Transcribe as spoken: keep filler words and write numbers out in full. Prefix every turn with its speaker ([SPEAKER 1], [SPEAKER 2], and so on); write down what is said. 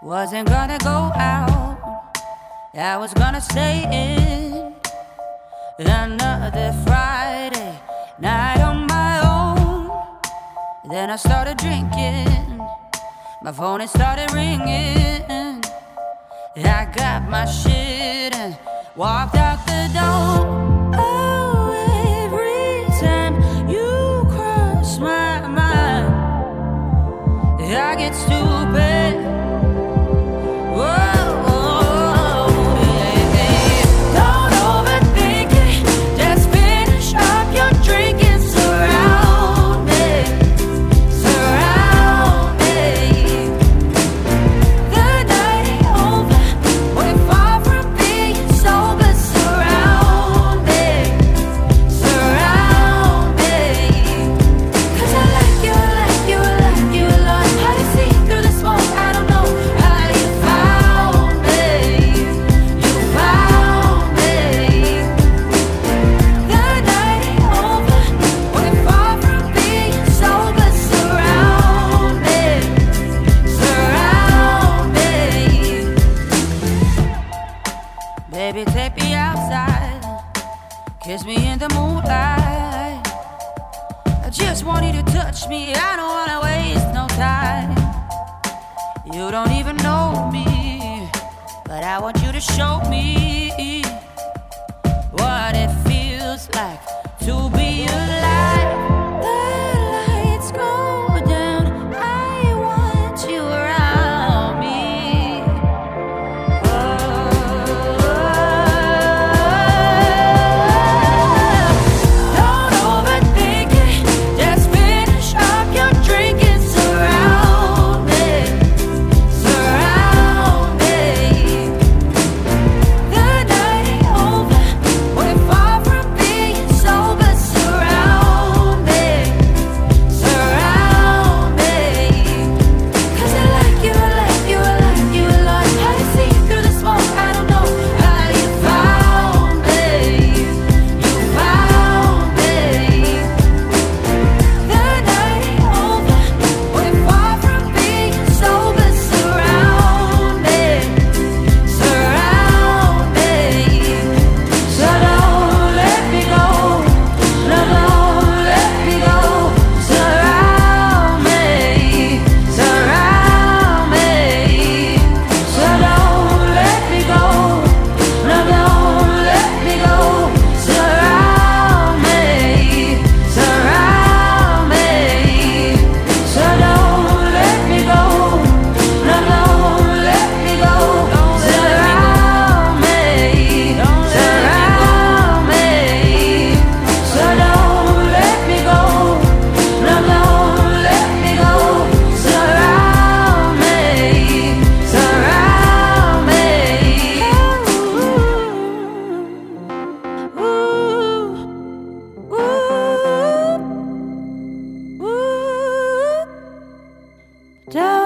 [SPEAKER 1] Wasn't gonna go out, I was gonna stay in. Another Friday night on my own. Then I started drinking, my phone it started ringing. I got my shit and walked out the door. Oh, every time you cross my mind, I get stupid. Whoa, whoa, yeah, yeah. Don't overthink it, just finish up your drink and surround me, surround me. The night ain't over, we're far from being sober. Surround me, surround me. 'Cause I like you, I like you, I like you a lot. How to see through the smoke, I don't know. How you found me, you found me. The night ain't over, we're far from being sober. Surround me, surround me. Baby, take me outside, kiss me in the moonlight. I just want you to touch me, I don't wanna waste no time. You don't even know me, but I want you to show me what it feels like to be alive. The lights go down, I want you around me. Don't overthink it, just finish up your drink and surround me, surround me. The night ain't over, we're far from being sober. Surround me, surround me. 'Cause I like you, I like you, I like you a lot. How to see through the smoke, I don't know. How you found me, you found me. The night ain't over, we're far from being sober. Surround me, surround me. So don't let me go, no, don't let me go. Surround me, surround me. So don't let me go, no, don't let me go. Surround me, surround me. So don't let me go, no, don't let me go. Surround me, surround me. So don't let me go, no, don't let me go. Surround me, surround me. Ooh, ooh, ooh, ooh. Don't